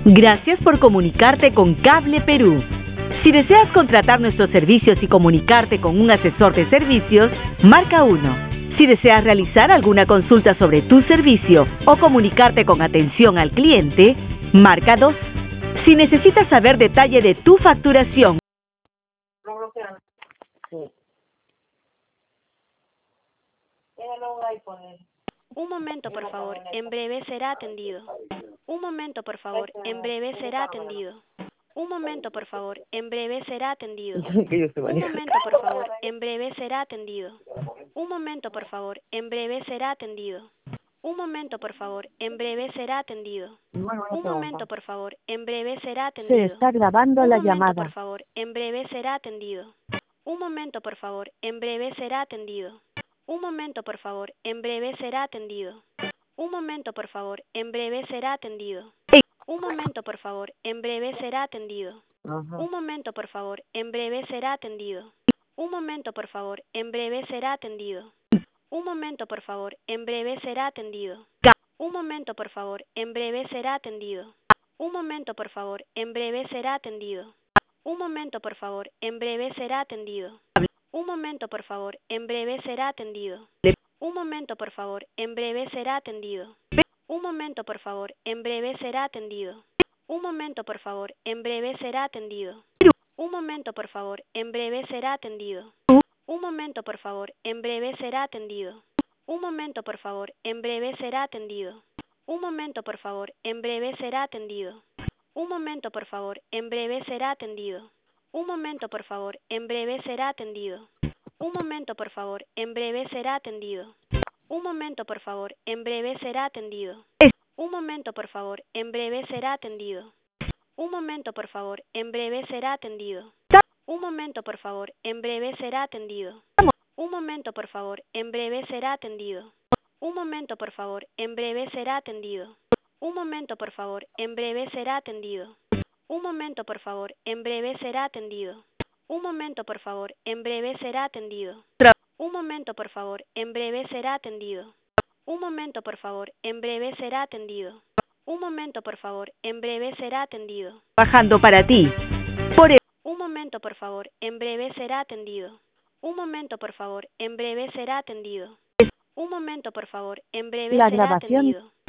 Gracias por comunicarte con Cable Perú. Si deseas contratar nuestros servicios y comunicarte con un asesor de servicios, marca 1. Si deseas realizar alguna consulta sobre tu servicio o comunicarte con atención al cliente, marca 2. Si necesitas saber detalle de tu facturación, Un momento, por favor. En breve será atendido. Un momento, por favor. En breve será atendido. Un momento, por favor. En breve será atendido. Un momento, por favor. En breve será atendido. Un momento, por favor. En breve será atendido. Un momento, por favor. En breve será atendido. Un momento, por favor. En breve será Se atendido. está grabando Un la momento, por llamada. favor. En breve será atendido. Un momento, por favor. En breve será atendido. Un momento, por favor. En breve será atendido. Un momento, por favor. En breve será atendido. Un momento, por favor. En breve será atendido. Un momento, por favor. En breve será atendido. Un momento, por favor. En breve será atendido. Un momento, por favor. En breve será atendido. Un momento, por favor. En breve será atendido. Un momento, por favor. En breve será atendido. Un momento, por favor. En breve será atendido. Un momento, por favor. En breve será atendido. Un momento, por favor. En breve será atendido. Un momento, por favor. En breve será atendido. Un momento, por favor. En breve será atendido. Un momento, por favor. En breve será atendido. Un momento, por favor. En breve será atendido. Un momento, por favor. En breve será atendido. Un momento, por favor. En breve será atendido. Un momento, por favor. En breve será atendido. Un momento, por favor. En breve será atendido. Un momento, por favor. En breve será atendido. Un momento, por favor. En breve será atendido. Un momento, por favor. En breve será atendido. Un momento, por favor. En breve será atendido. Un momento, por favor. En breve será atendido. Un momento, por favor. En breve será atendido. Un momento, por favor. En breve será atendido. Un momento, por favor. En breve será atendido. Un momento, por favor. En breve será atendido. Un momento, por favor. En breve será atendido. Un momento, por favor. En breve será atendido. Un momento, por favor. En breve será atendido. Un momento, por favor. En breve será atendido. Trabajando para ti. Por Un momento, por favor. En breve será atendido. Un momento, por favor. En breve será atendido. Un momento, por favor. En breve La será grabación atendido.